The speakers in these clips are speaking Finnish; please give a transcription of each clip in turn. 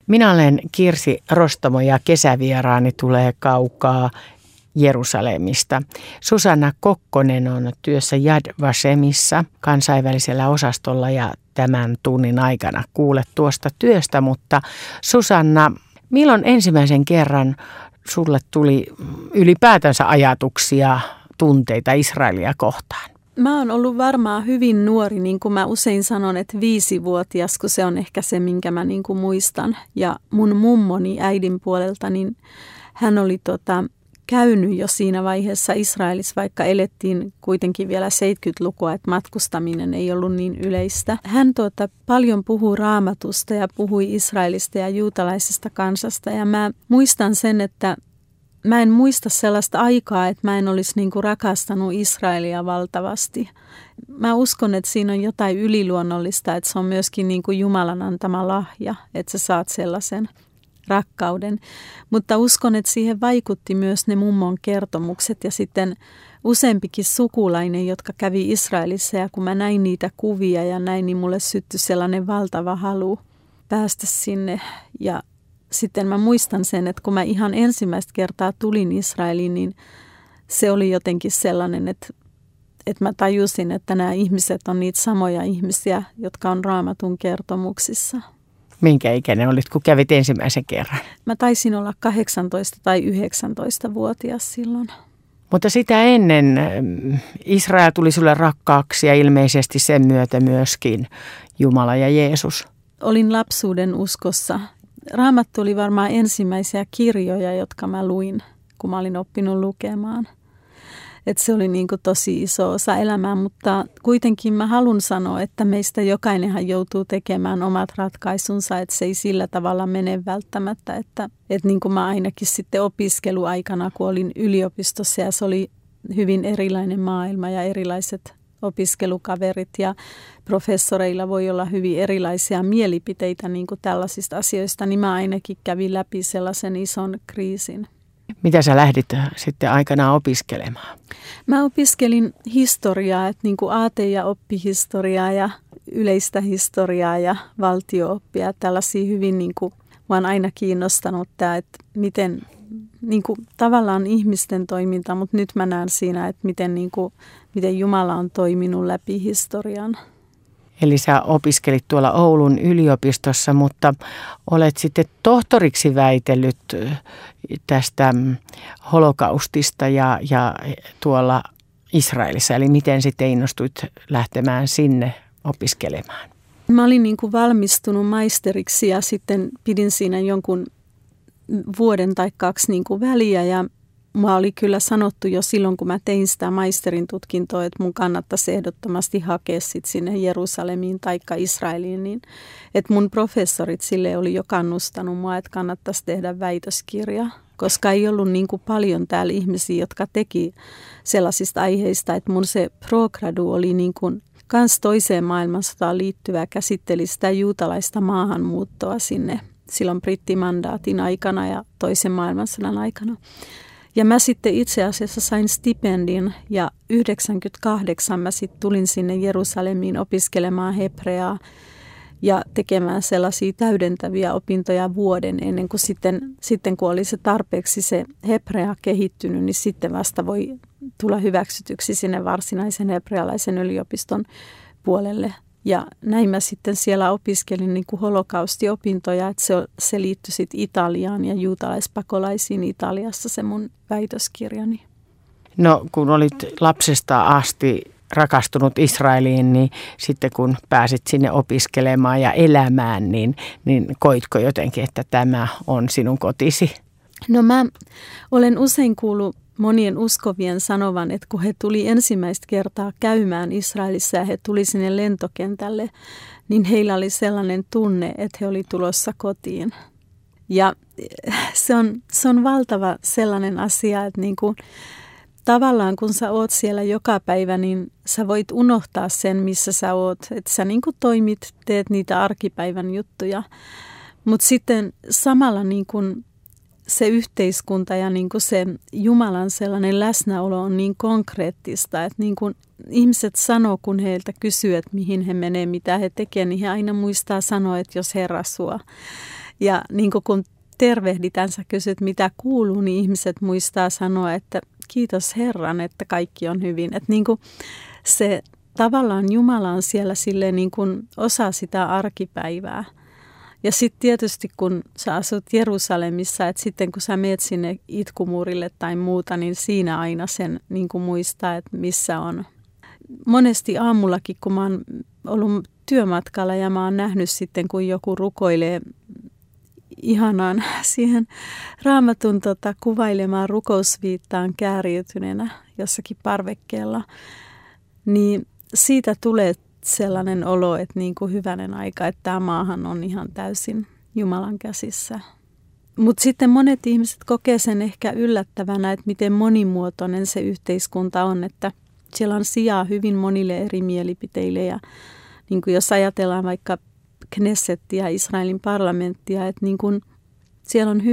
Minä olen Kirsi Rostamo ja kesävieraani tulee kaukaa Jerusalemista. Susanna Kokkonen on työssä Yad Vashemissa kansainvälisellä osastolla ja tämän tunnin aikana kuulet tuosta työstä. Mutta Susanna, milloin ensimmäisen kerran sulle tuli ylipäätänsä ajatuksia, tunteita Israelia kohtaan? Mä oon ollut varmaan hyvin nuori, niin kuin mä usein sanon, että 5-vuotias, kun se on ehkä se, minkä mä niin kuin muistan. Ja mun mummoni äidin puolelta, niin hän oli käynyt jo siinä vaiheessa Israelissa, vaikka elettiin kuitenkin vielä 70-lukua, että matkustaminen ei ollut niin yleistä. Hän paljon puhui Raamatusta ja puhui Israelista ja juutalaisesta kansasta. Ja mä muistan sen, että mä en muista sellaista aikaa, että mä en olisi niinku rakastanut Israelia valtavasti. Mä uskon, että siinä on jotain yliluonnollista, että se on myöskin niinku Jumalan antama lahja, että sä saat sellaisen rakkauden. Mutta uskon, että siihen vaikutti myös ne mummon kertomukset ja sitten useampikin sukulainen, jotka kävi Israelissa. Ja kun mä näin niitä kuvia ja näin, niin mulle syttyi sellainen valtava halu päästä sinne. Ja sitten mä muistan sen, että kun mä ihan ensimmäistä kertaa tulin Israeliin, niin se oli jotenkin sellainen, että mä tajusin, että nämä ihmiset on niitä samoja ihmisiä, jotka on Raamatun kertomuksissa. Minkä ikäinen olit, kun kävit ensimmäisen kerran? Mä taisin olla 18 tai 19-vuotias silloin. Mutta sitä ennen Israel tuli sulle rakkaaksi ja ilmeisesti sen myötä myöskin Jumala ja Jeesus. Olin lapsuuden uskossa. Raamattu oli varmaan ensimmäisiä kirjoja, jotka mä luin, kun mä olin oppinut lukemaan. Että se oli niin kuin tosi iso osa elämää, mutta kuitenkin mä haluan sanoa, että meistä jokainenhan joutuu tekemään omat ratkaisunsa, että se ei sillä tavalla mene välttämättä. Että niin kuin mä ainakin sitten opiskeluaikana, kun olin yliopistossa ja se oli hyvin erilainen maailma ja erilaiset opiskelukaverit ja professoreilla voi olla hyvin erilaisia mielipiteitä niin kuin tällaisista asioista, niin mä ainakin kävin läpi sellaisen ison kriisin. Mitä sä lähdit sitten aikanaan opiskelemaan? Mä opiskelin historiaa, että niin kuin aate- ja oppihistoriaa ja yleistä historiaa ja valtio-oppia. Tällaisia hyvin, niin kuin, mä oon aina kiinnostanut tämä, että miten niin kuin, tavallaan ihmisten toiminta, mutta nyt mä näen siinä, että miten Jumala on toiminut läpi historian. Eli sä opiskelit tuolla Oulun yliopistossa, mutta olet sitten tohtoriksi väitellyt tästä holokaustista ja tuolla Israelissa. Eli miten sitten innostuit lähtemään sinne opiskelemaan? Mä olin niin kuin valmistunut maisteriksi ja sitten pidin siinä jonkun vuoden tai 2 niin kuin väliä ja mua oli kyllä sanottu jo silloin, kun mä tein sitä maisterin tutkintoa, että mun kannattaisi ehdottomasti hakea sit sinne Jerusalemiin tai Israeliin, niin että mun professorit sille oli jo kannustanut mua, että kannattaisi tehdä väitöskirja, koska ei ollut niin kuin paljon täällä ihmisiä, jotka teki sellaisista aiheista, että mun se progradu oli niin kuin kans toiseen maailmansotaan liittyvää, käsitteli sitä juutalaista maahanmuuttoa sinne silloin brittimandaatin aikana ja toisen maailmansodan aikana. Ja mä sitten itse asiassa sain stipendin ja 1998 mä sitten tulin sinne Jerusalemiin opiskelemaan hebreaa ja tekemään sellaisia täydentäviä opintoja vuoden ennen kuin sitten kun oli se tarpeeksi se hebrea kehittynyt, niin sitten vasta voi tulla hyväksytyksi sinne varsinaisen hebrealaisen yliopiston puolelle. Ja näin mä sitten siellä opiskelin niin kuin holokaustiopintoja, että se liittyi sitten Italiaan ja juutalaispakolaisiin Italiassa se mun väitöskirjani. No kun olit lapsesta asti rakastunut Israeliin, niin sitten kun pääsit sinne opiskelemaan ja elämään, niin koitko jotenkin, että tämä on sinun kotisi? No mä olen usein kuullut monien uskovien sanovan, että kun he tuli ensimmäistä kertaa käymään Israelissa ja he tuli sinne lentokentälle, niin heillä oli sellainen tunne, että he oli tulossa kotiin. Ja se on valtava sellainen asia, että niin kuin, tavallaan kun sä oot siellä joka päivä, niin sä voit unohtaa sen, missä sä oot. Että sä niin kuin toimit, teet niitä arkipäivän juttuja, mutta sitten samalla niin kuin se yhteiskunta ja niin kuin se Jumalan sellainen läsnäolo on niin konkreettista, että niin kuin ihmiset sanoo, kun heiltä kysyy, että mihin he menee, mitä he tekevät, niin he aina muistaa sanoa, että jos Herra suo. Ja niin kuin kun tervehditään, sä kysyt mitä kuuluu, niin ihmiset muistaa sanoa, että kiitos Herran, että kaikki on hyvin. Että niin kuin se tavallaan Jumala on siellä silleen niin kuin osa sitä arkipäivää. Ja sitten tietysti kun sä asut Jerusalemissa, että sitten kun sä meet sinne itkumuurille tai muuta, niin siinä aina sen niin kuin muistaa, että missä on. Monesti aamullakin, kun mä oon ollut työmatkalla ja mä oon nähnyt sitten, kun joku rukoilee ihanaan siihen Raamatun kuvailemaan rukousviittaan kääriytyneenä jossakin parvekkeella, niin siitä tulee sellainen olo, että niin kuin hyvänen aika, että tämä maahan on ihan täysin Jumalan käsissä. Mutta sitten monet ihmiset kokee sen ehkä yllättävänä, että miten monimuotoinen se yhteiskunta on, että siellä on sijaa hyvin monille eri mielipiteille. Ja niin kuin jos ajatellaan vaikka Knessettiä, Israelin parlamenttia, että niin kuin siellä on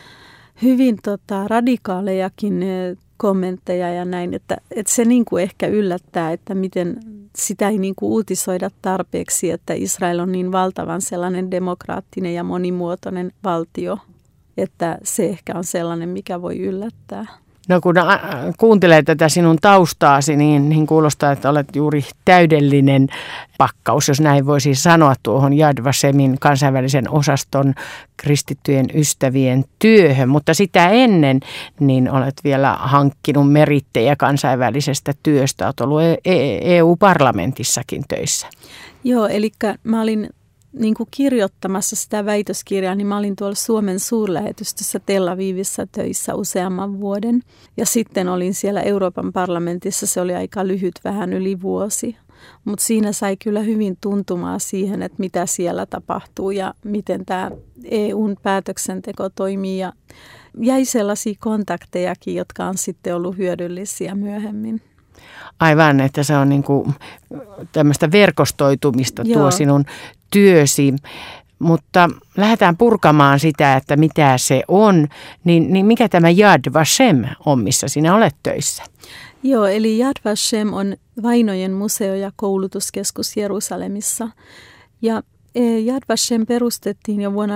hyvin radikaalejakin kommentteja ja näin, että se niin kuin ehkä yllättää, että miten sitä ei niin kuin uutisoida tarpeeksi, että Israel on niin valtavan sellainen demokraattinen ja monimuotoinen valtio, että se ehkä on sellainen, mikä voi yllättää. No kun kuuntelee tätä sinun taustaasi, niin kuulostaa, että olet juuri täydellinen pakkaus, jos näin voisi sanoa, tuohon Yad Vashemin kansainvälisen osaston kristittyjen ystävien työhön. Mutta sitä ennen niin olet vielä hankkinut merittejä kansainvälisestä työstä. Olet ollut EU-parlamentissakin töissä. Joo, eli mä olin niin kuin kirjoittamassa sitä väitöskirjaa, niin mä olin tuolla Suomen suurlähetystössä Tel Avivissa töissä useamman vuoden. Ja sitten olin siellä Euroopan parlamentissa, se oli aika lyhyt, vähän yli vuosi. Mutta siinä sai kyllä hyvin tuntumaa siihen, että mitä siellä tapahtuu ja miten tämä EUn päätöksenteko toimii. Ja jäi sellaisia kontaktejakin, jotka on sitten ollut hyödyllisiä myöhemmin. Aivan, että se on niin kuin tämmöistä verkostoitumista tuo sinun työsi, mutta lähdetään purkamaan sitä, että mitä se on, niin mikä tämä Yad Vashem on, missä sinä olet töissä? Joo, eli Yad Vashem on vainojen museo- ja koulutuskeskus Jerusalemissa. Ja Yad Vashem perustettiin jo vuonna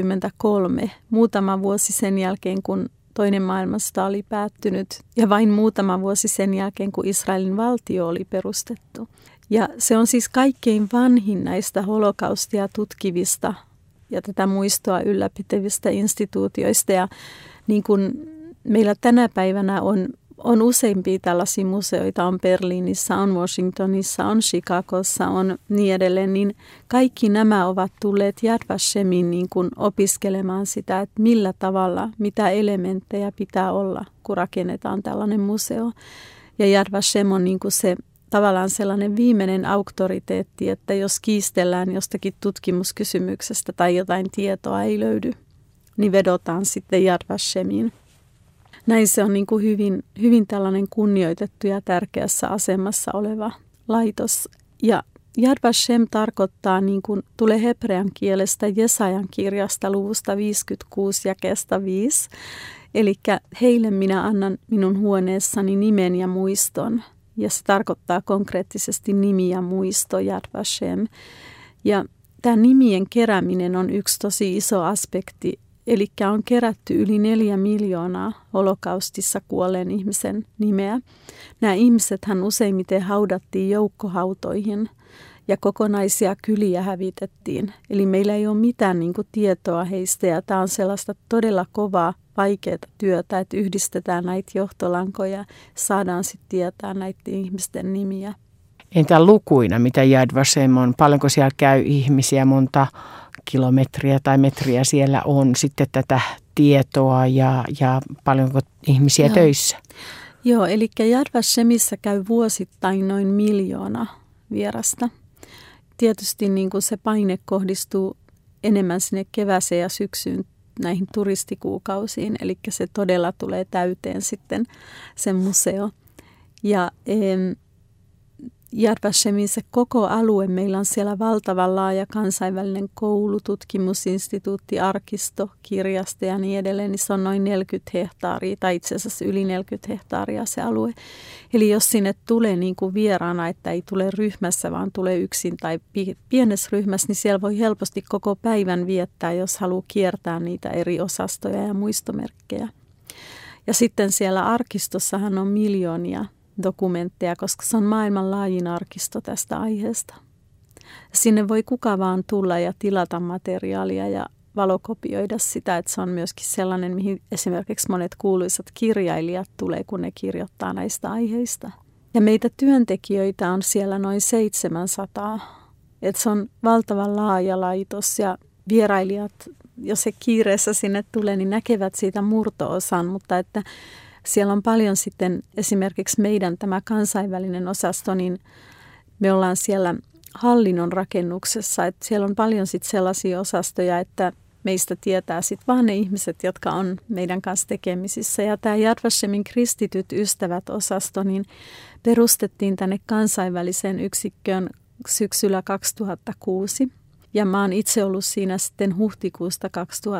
1953, muutama vuosi sen jälkeen, kun toinen maailmansota oli päättynyt ja vain muutama vuosi sen jälkeen, kun Israelin valtio oli perustettu. Ja se on siis kaikkein vanhin näistä holokaustia tutkivista ja tätä muistoa ylläpitävistä instituutioista. Ja niin kuin meillä tänä päivänä on useampia tällaisia museoita, on Berliinissä, on Washingtonissa, on Chicagossa, on niin edelleen, niin kaikki nämä ovat tulleet Yad Vashemiin niin kuin opiskelemaan sitä, että millä tavalla, mitä elementtejä pitää olla, kun rakennetaan tällainen museo. Ja Yad Vashem on niin kuin se tavallaan sellainen viimeinen auktoriteetti, että jos kiistellään jostakin tutkimuskysymyksestä tai jotain tietoa ei löydy, niin vedotaan sitten Yad Vashemiin. Näin se on niin kuin hyvin tällainen kunnioitettu ja tärkeässä asemassa oleva laitos. Ja Yad Vashem tarkoittaa, niin kuin tulee hebrean kielestä Jesajan kirjasta luvusta 56 jakeesta 5. Eli heille minä annan minun huoneessani nimen ja muiston. Ja se tarkoittaa konkreettisesti nimi ja muisto, Yad Vashem. Ja tämä nimien kerääminen on yksi tosi iso aspekti. Eli on kerätty yli 4 miljoonaa holokaustissa kuolleen ihmisen nimeä. Nämä ihmisethän useimmiten haudattiin joukkohautoihin ja kokonaisia kyliä hävitettiin. Eli meillä ei ole mitään niin kuin tietoa heistä ja tämä on sellaista todella kovaa, vaikeaa työtä, että yhdistetään näitä johtolankoja ja saadaan sitten tietää näiden ihmisten nimiä. Entä lukuina, mitä Yad Vashem on? Paljonko siellä käy ihmisiä, monta kilometriä tai metriä siellä on sitten tätä tietoa ja paljonko ihmisiä töissä? Joo, eli Yad Vashemissa käy vuosittain noin 1 miljoona vierasta. Tietysti niin kuin se paine kohdistuu enemmän sinne kevääseen ja syksyyn näihin turistikuukausiin, eli se todella tulee täyteen sitten se museo. Ja Yad Vashemin se koko alue, meillä on siellä valtavan laaja kansainvälinen koulu, tutkimusinstituutti, arkisto, kirjasto ja niin edelleen, niin se on noin 40 hehtaaria tai itse asiassa yli 40 hehtaaria se alue. Eli jos sinne tulee niin kuin vieraana, että ei tule ryhmässä, vaan tulee yksin tai pienessä ryhmässä, niin siellä voi helposti koko päivän viettää, jos haluaa kiertää niitä eri osastoja ja muistomerkkejä. Ja sitten siellä arkistossahan on miljoonia dokumentteja, koska se on maailman laajin arkisto tästä aiheesta. Sinne voi kuka vaan tulla ja tilata materiaalia ja valokopioida sitä, että se on myöskin sellainen, mihin esimerkiksi monet kuuluisat kirjailijat tulee, kun ne kirjoittaa näistä aiheista. Ja meitä työntekijöitä on siellä noin 700. Että se on valtavan laaja laitos ja vierailijat, jos he kiireessä sinne tulee, niin näkevät siitä murto-osan, mutta että siellä on paljon sitten esimerkiksi meidän tämä kansainvälinen osasto, niin me ollaan siellä hallinnon rakennuksessa, että siellä on paljon sitten sellaisia osastoja, että meistä tietää sitten vaan ne ihmiset, jotka on meidän kanssa tekemisissä. Ja tämä Yad Vashemin kristityt ystävät -osasto niin perustettiin tänne kansainväliseen yksikköön syksyllä 2006. Ja mä oon itse ollut siinä sitten huhtikuusta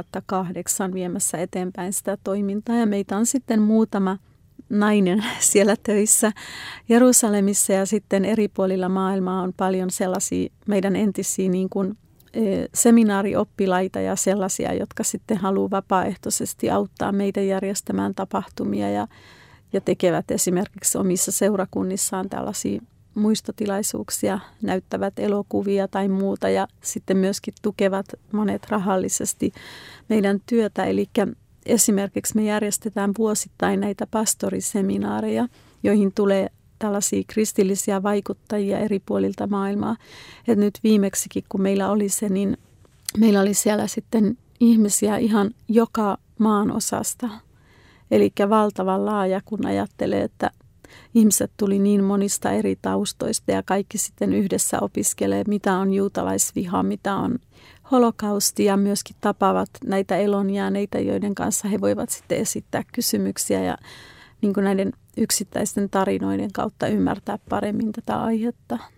2008 viemässä eteenpäin sitä toimintaa. Ja meitä on sitten muutama nainen siellä töissä Jerusalemissa ja sitten eri puolilla maailmaa on paljon sellaisia meidän entisiä niin kuin seminaarioppilaita ja sellaisia, jotka sitten haluaa vapaaehtoisesti auttaa meitä järjestämään tapahtumia ja tekevät esimerkiksi omissa seurakunnissaan tällaisia muistotilaisuuksia, näyttävät elokuvia tai muuta ja sitten myöskin tukevat monet rahallisesti meidän työtä. Eli esimerkiksi me järjestetään vuosittain näitä pastoriseminaareja, joihin tulee tällaisia kristillisiä vaikuttajia eri puolilta maailmaa. Et nyt viimeksikin, kun meillä oli se, niin meillä oli siellä sitten ihmisiä ihan joka maan osasta. Eli valtavan laaja, kun ajattelee, että ihmiset tuli niin monista eri taustoista ja kaikki sitten yhdessä opiskelee, mitä on juutalaisviha, mitä on holokausti ja myöskin tapaavat näitä elonjääneitä, joiden kanssa he voivat sitten esittää kysymyksiä ja niin kuin näiden yksittäisten tarinoiden kautta ymmärtää paremmin tätä aihetta.